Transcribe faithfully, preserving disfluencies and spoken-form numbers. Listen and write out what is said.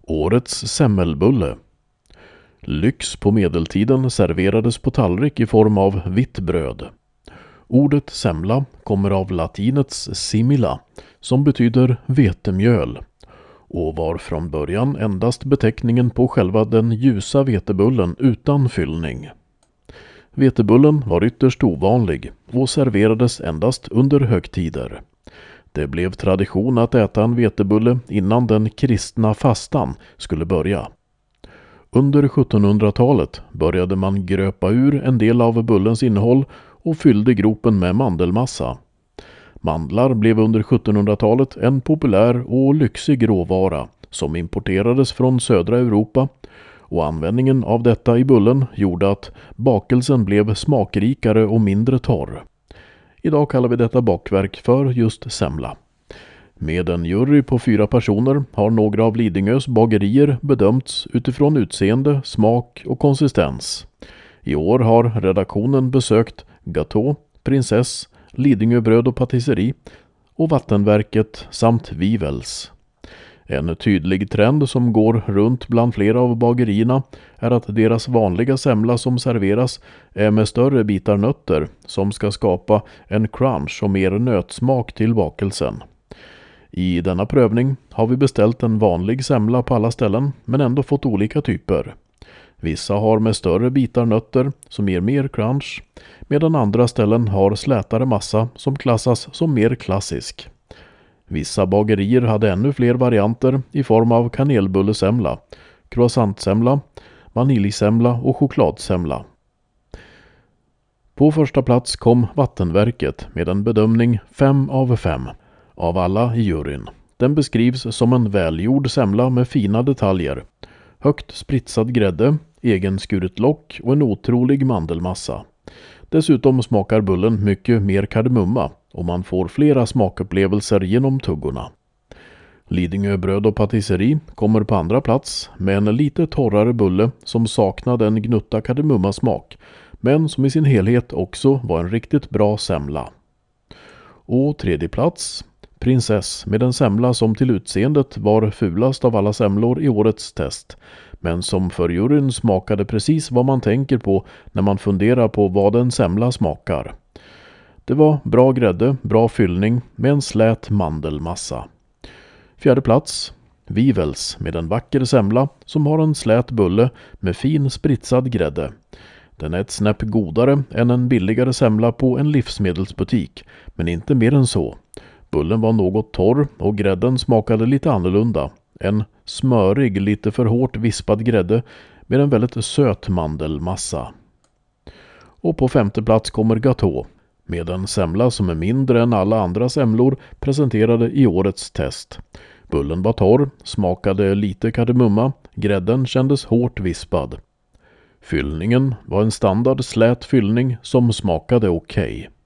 Årets semmelbulle. Lyx på medeltiden serverades på tallrik i form av vitt bröd. Ordet semla kommer av latinets simila, som betyder vetemjöl, och var från början endast beteckningen på själva den ljusa vetebullen utan fyllning. Vetebullen var ytterst ovanlig och serverades endast under högtider. Det blev tradition att äta en vetebulle innan den kristna fastan skulle börja. Under sjuttonhundratalet började man gröpa ur en del av bullens innehåll och fyllde gropen med mandelmassa. Mandlar blev under sjuttonhundratalet en populär och lyxig råvara som importerades från södra Europa, och användningen av detta i bullen gjorde att bakelsen blev smakrikare och mindre torr. Idag kallar vi detta bakverk för just semla. Med en jury på fyra personer har några av Lidingös bagerier bedömts utifrån utseende, smak och konsistens. I år har redaktionen besökt Gateau, Princess, Lidingö bröd och patisserie och Vattenverket samt Vivels. En tydlig trend som går runt bland flera av bagerierna är att deras vanliga semla som serveras är med större bitar nötter som ska skapa en crunch och mer nötsmak till bakelsen. I denna prövning har vi beställt en vanlig semla på alla ställen men ändå fått olika typer. Vissa har med större bitar nötter som ger mer crunch, medan andra ställen har slätare massa som klassas som mer klassisk. Vissa bagerier hade ännu fler varianter i form av kanelbullesemla, croissantsemla, vaniljsemla och chokladsemla. På första plats kom Vattenverket med en bedömning fem av fem av alla i juryn. Den beskrivs som en välgjord semla med fina detaljer, högt spritsad grädde, egenskuret lock och en otrolig mandelmassa. Dessutom smakar bullen mycket mer kardemumma och man får flera smakupplevelser genom tuggorna. Lidingö bröd och patisserie kommer på andra plats med en lite torrare bulle som saknade en gnutta kardemummasmak, men som i sin helhet också var en riktigt bra semla. Och tredje plats, Princess med en semla som till utseendet var fulast av alla semlor i årets test, men som för juryn smakade precis vad man tänker på när man funderar på vad en semla smakar. Det var bra grädde, bra fyllning med en slät mandelmassa. Fjärde plats, Vivels med en vacker semla som har en slät bulle med fin spritsad grädde. Den är ett snäpp godare än en billigare semla på en livsmedelsbutik, men inte mer än så. Bullen var något torr och grädden smakade lite annorlunda. En smörig, lite för hårt vispad grädde med en väldigt söt mandelmassa. Och på femte plats kommer Gateau med en semla som är mindre än alla andra semlor presenterade i årets test. Bullen var torr, smakade lite kardemumma, grädden kändes hårt vispad. Fyllningen var en standard slät fyllning som smakade okej.